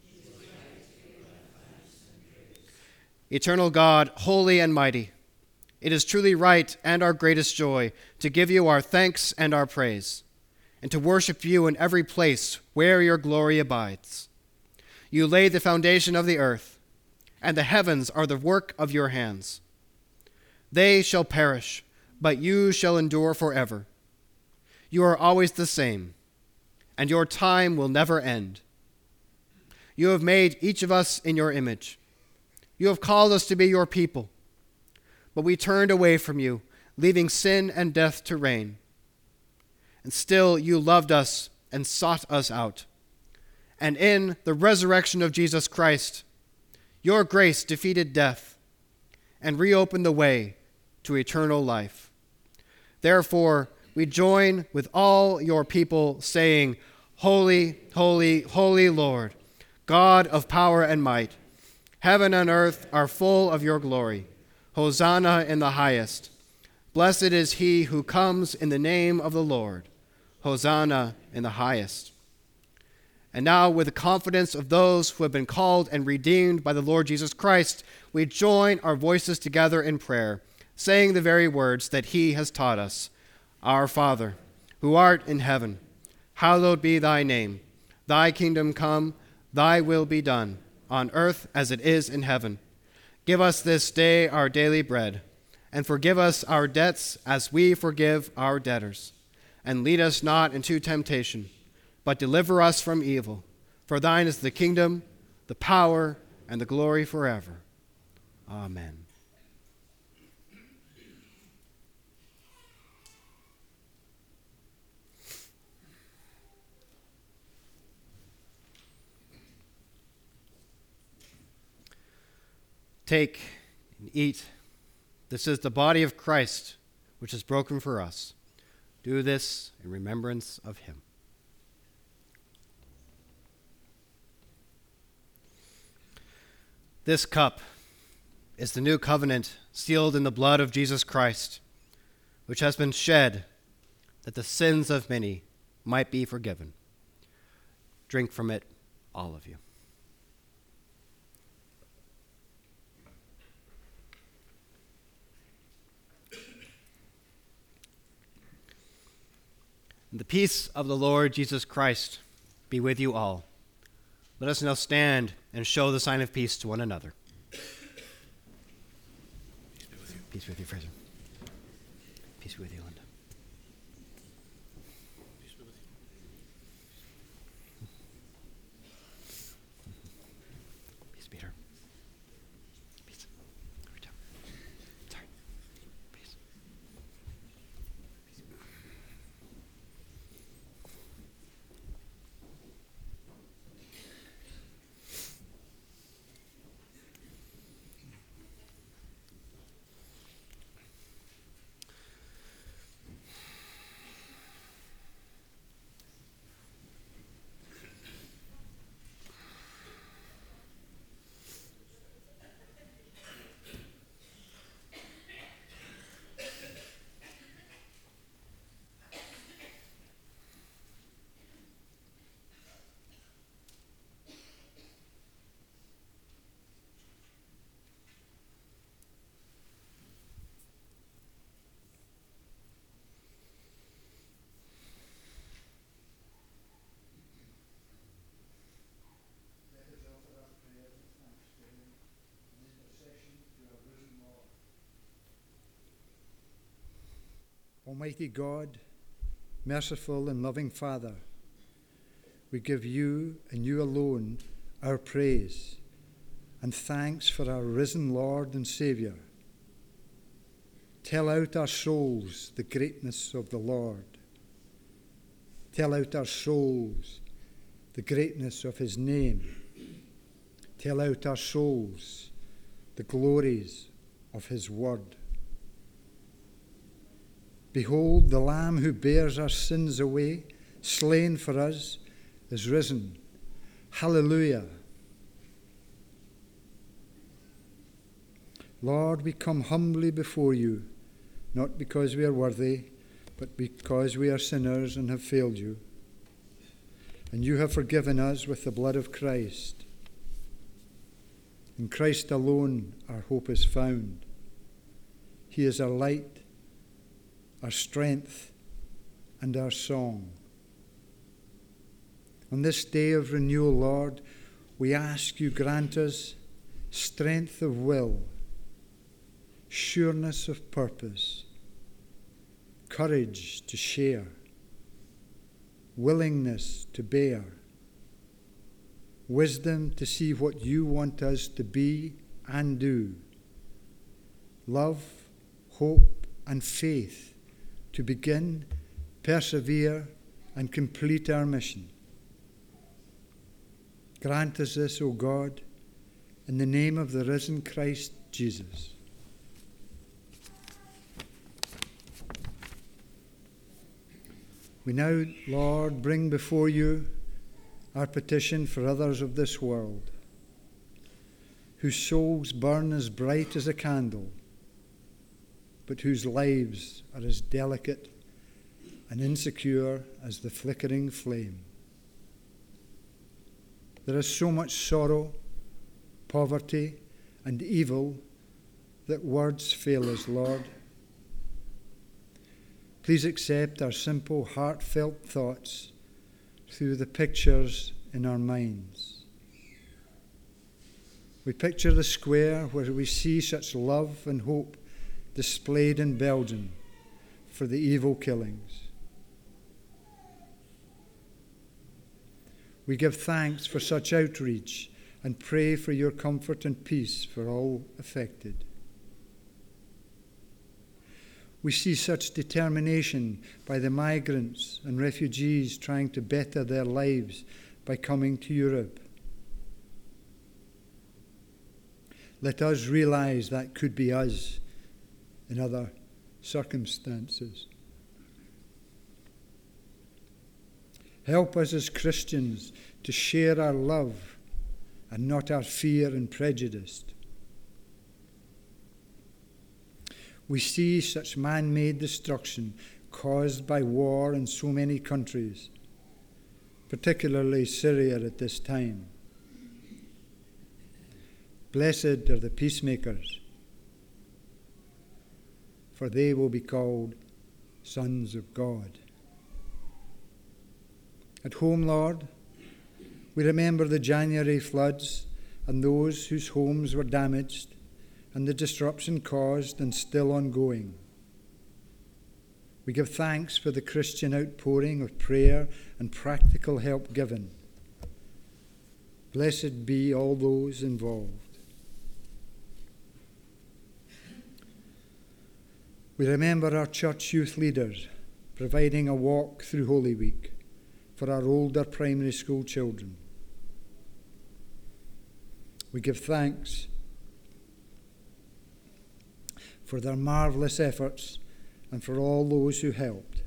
Eternal God, holy and mighty, it is truly right and our greatest joy to give you our thanks and our praise, and to worship you in every place where your glory abides. You laid the foundation of the earth, and the heavens are the work of your hands. They shall perish, but you shall endure forever. You are always the same, and your time will never end. You have made each of us in your image. You have called us to be your people, but we turned away from you, leaving sin and death to reign. And still you loved us and sought us out. And in the resurrection of Jesus Christ, your grace defeated death and reopened the way to eternal life. Therefore, we join with all your people saying, "Holy, holy, holy Lord, God of power and might. Heaven and earth are full of your glory. Hosanna in the highest. Blessed is he who comes in the name of the Lord. Hosanna in the highest." And now, with the confidence of those who have been called and redeemed by the Lord Jesus Christ, we join our voices together in prayer, saying the very words that he has taught us. Our Father, who art in heaven, hallowed be thy name. Thy kingdom come, thy will be done, on earth as it is in heaven. Give us this day our daily bread, and forgive us our debts as we forgive our debtors. And lead us not into temptation, but deliver us from evil. For thine is the kingdom, the power, and the glory forever. Amen. Take and eat. This is the body of Christ, which is broken for us. Do this in remembrance of him. This cup is the new covenant sealed in the blood of Jesus Christ, which has been shed that the sins of many might be forgiven. Drink from it, all of you. And the peace of the Lord Jesus Christ be with you all. Let us now stand and show the sign of peace to one another. Peace be with you. Peace be with you, Fraser. Peace be with you, Linda. Peace be with you. Peace, Peter. Peace. Reach out. Sorry. Peace. Almighty God, merciful and loving Father, we give you and you alone our praise and thanks for our risen Lord and Saviour. Tell out our souls the greatness of the Lord. Tell out our souls the greatness of his name. Tell out our souls the glories of his word. Behold, the Lamb who bears our sins away, slain for us, is risen. Hallelujah. Lord, we come humbly before you, not because we are worthy, but because we are sinners and have failed you. And you have forgiven us with the blood of Christ. In Christ alone our hope is found. He is our light, our strength, and our song. On this day of renewal, Lord, we ask you grant us strength of will, sureness of purpose, courage to share, willingness to bear, wisdom to see what you want us to be and do, love, hope, and faith to begin, persevere, and complete our mission. Grant us this, O God, in the name of the risen Christ Jesus. We now, Lord, bring before you our petition for others of this world, whose souls burn as bright as a candle, but whose lives are as delicate and insecure as the flickering flame. There is so much sorrow, poverty, and evil that words fail us, Lord. Please accept our simple, heartfelt thoughts through the pictures in our minds. We picture the square where we see such love and hope displayed in Belgium for the evil killings. We give thanks for such outreach and pray for your comfort and peace for all affected. We see such determination by the migrants and refugees trying to better their lives by coming to Europe. Let us realize that could be us in other circumstances. Help us as Christians to share our love and not our fear and prejudice. We see such man-made destruction caused by war in so many countries, particularly Syria at this time. Blessed are the peacemakers, for they will be called sons of God. At home, Lord, We remember the January floods and those whose homes were damaged and the disruption caused and still ongoing. We give thanks for the Christian outpouring of prayer and practical help given. Blessed be all those involved. We remember our church youth leaders providing a walk through Holy Week for our older primary school children. We give thanks for their marvellous efforts and for all those who helped.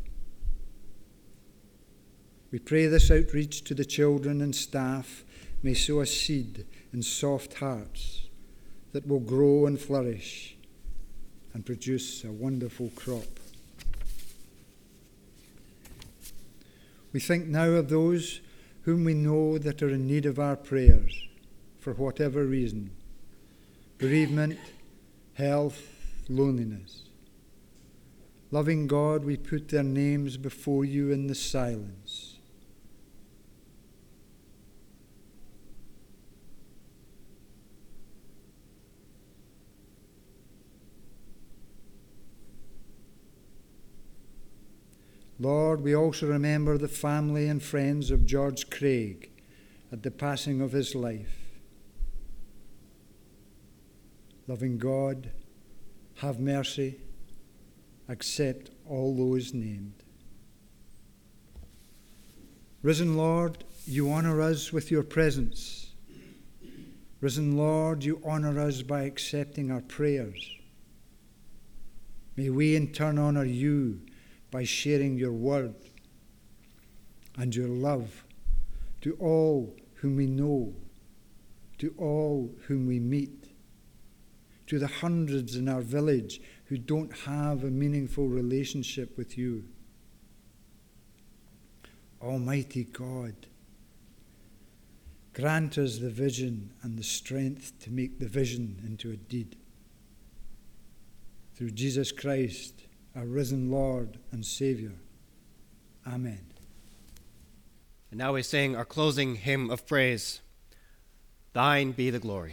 We pray this outreach to the children and staff may sow a seed in soft hearts that will grow and flourish and produce a wonderful crop. We think now of those whom we know that are in need of our prayers for whatever reason: bereavement, health, loneliness. Loving God, we put their names before you in the silence. Lord, we also remember the family and friends of George Craig at the passing of his life. Loving God, have mercy, accept all those named. Risen Lord, you honour us with your presence. Risen Lord, you honour us by accepting our prayers. May we in turn honour you by sharing your word and your love to all whom we know, to all whom we meet, to the hundreds in our village who don't have a meaningful relationship with you. Almighty God, grant us the vision and the strength to make the vision into a deed. Through Jesus Christ, our risen Lord and Saviour. Amen. And now we sing our closing hymn of praise. Thine be the glory.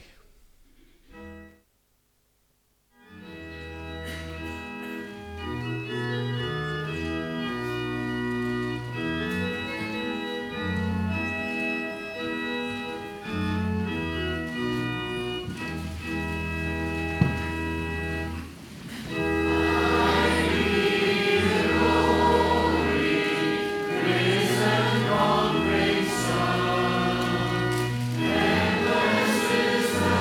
This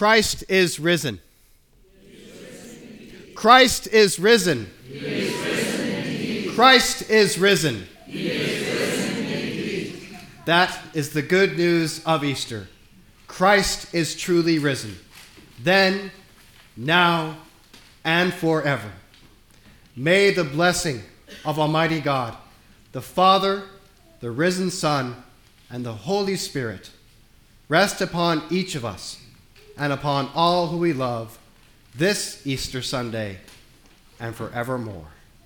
Christ is risen. Christ is risen. Christ is risen. That is the good news of Easter. Christ is truly risen. Then, now, and forever. May the blessing of Almighty God, the Father, the risen Son, and the Holy Spirit rest upon each of us and upon all who we love this Easter Sunday and forevermore.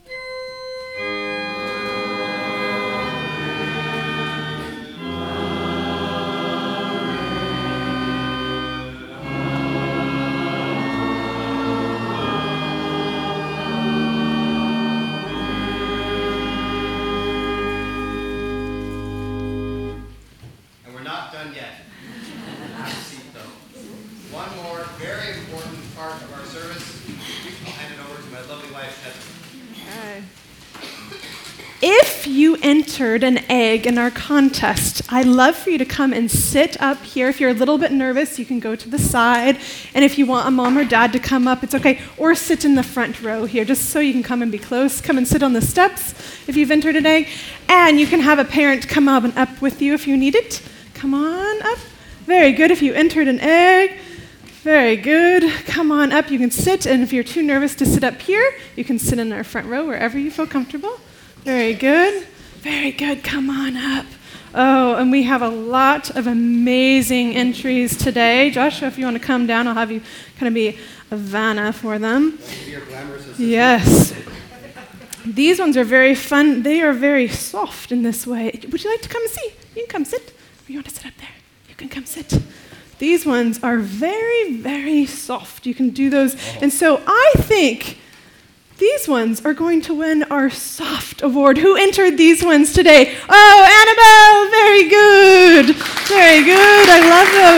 If you entered an egg in our contest, I'd love for you to come and sit up here. If you're a little bit nervous, you can go to the side. And if you want a mom or dad to come up, it's okay. Or sit in the front row here, just so you can come and be close. Come and sit on the steps if you've entered an egg. And you can have a parent come up and up with you if you need it. Come on up. Very good. If you entered an egg, very good. Come on up. You can sit. And if you're too nervous to sit up here, you can sit in our front row wherever you feel comfortable. Very good. Very good. Come on up. Oh, and we have a lot of amazing entries today. Joshua, if you want to come down, I'll have you kind of be a Vanna for them. Yes. These ones are very fun. They are very soft in this way. Would you like to come and see? You can come sit. Or you want to sit up there? You can come sit. These ones are very, very soft. You can do those. Oh. And so I think these ones are going to win our Soft Award. Who entered these ones today? Oh, Annabelle, very good. Very good. I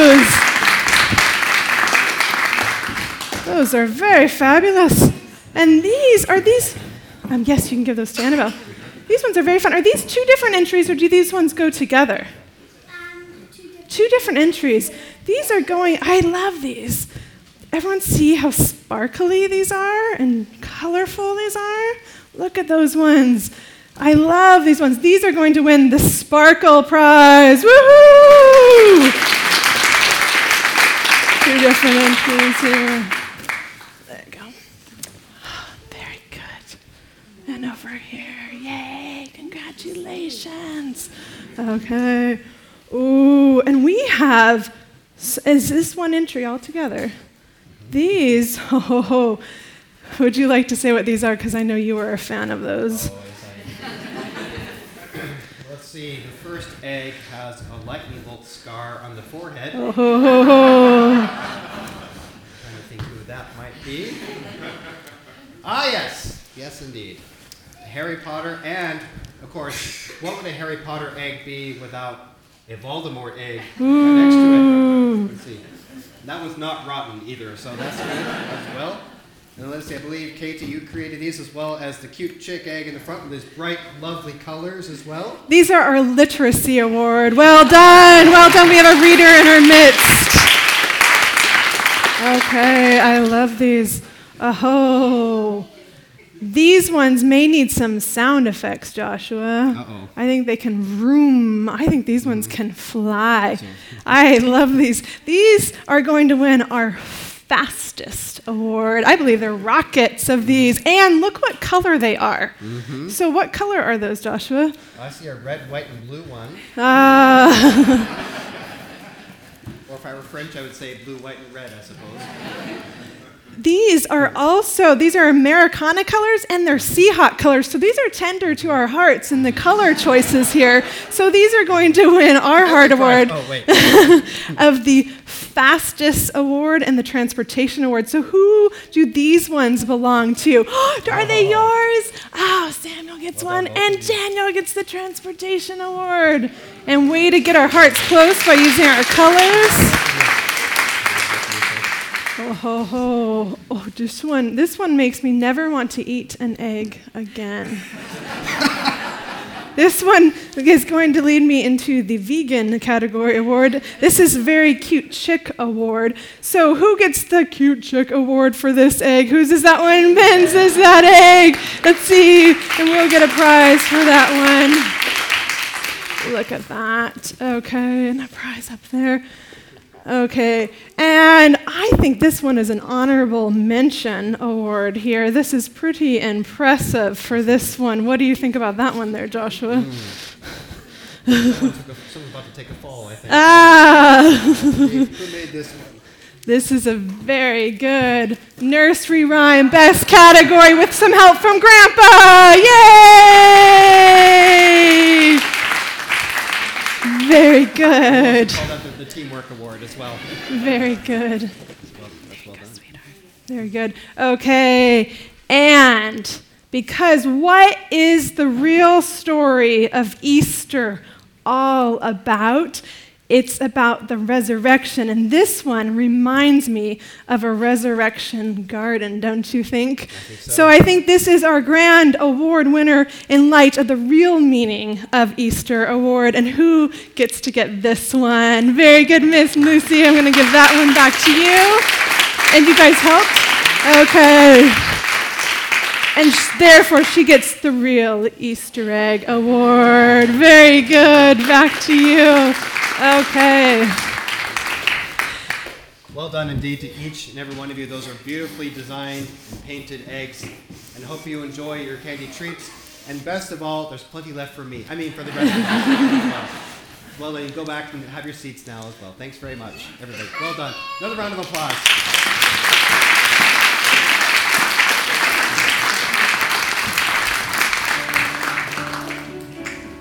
love those. Those are very fabulous. And these, are these, um, yes, you can give those to Annabelle. These ones are very fun. Are these two different entries or do these ones go together? Um, two, different. two different entries. These are going, I love these. Everyone see how sparkly these are and colorful these are? Look at those ones. I love these ones. These are going to win the Sparkle Prize. Woohoo! Two different entries here. There you go. Very good. And over here. Yay! Congratulations. Okay. Ooh, and we have, is this one entry all together? These, oh, would you like to say what these are? Because I know you were a fan of those. Oh, let's see. The first egg has a lightning bolt scar on the forehead. Oh, ho, ho, ho. Trying to think who that might be. Ah, yes. Yes, indeed. Harry Potter, and, of course, what would a Harry Potter egg be without a Voldemort egg right next to it? Let's see. That was not rotten either, so that's good as well. And let's see, I believe, Katie, you created these as well as the cute chick egg in the front with these bright, lovely colors as well. These are our Literacy Award. Well done. Well done. We have a reader in our midst. Okay, I love these. Oh. These ones may need some sound effects, Joshua. Uh-oh. I think they can vroom. I think these ones can fly. I love these. These are going to win our Fastest Award. I believe they're rockets of these. And look what color they are. Mm-hmm. So what color are those, Joshua? I see a red, white, and blue one. Uh, or if I were French, I would say blue, white, and red, I suppose. These are also, these are Americana colors and they're Seahawk colors. So these are tender to our hearts in the color choices here. So these are going to win our Heart Award oh, wait. of the Fastest Award and the Transportation Award. So who do these ones belong to? Are they yours? Oh, Samuel gets one and Daniel gets the Transportation Award. And way to get our hearts close by using our colors. Oh, ho, ho. Oh, this one, this one makes me never want to eat an egg again. This one is going to lead me into the vegan category award. This is Very Cute Chick Award. So who gets the Cute Chick Award for this egg? Whose is that one? Ben's is that egg. Let's see. And we'll get a prize for that one. Look at that. Okay, and a prize up there. Okay, and I think this one is an honorable mention award here. This is pretty impressive for this one. What do you think about that one there, Joshua? Mm. Someone's about to take a fall, I think. Ah! Who made this one? This is a very good nursery rhyme best category with some help from Grandpa. Yay! Very good. Call that the, the teamwork award as well. Very good. That's well, that's well done. Very good. Okay, and because what is the real story of Easter all about? It's about the resurrection, and this one reminds me of a resurrection garden, don't you think? I think so. So I think this is our grand award winner in light of the real meaning of Easter award, and who gets to get this one? Very good, Miss Lucy. I'm going to give that one back to you. And you guys helped? Okay. And sh- therefore, she gets the real Easter egg award. Very good. Back to you. Okay. Well done indeed to each and every one of you. Those are beautifully designed and painted eggs. And I hope you enjoy your candy treats. And best of all, there's plenty left for me. I mean, for the rest of us as well. Well, then you go back and have your seats now as well. Thanks very much, everybody. Well done. Another round of applause.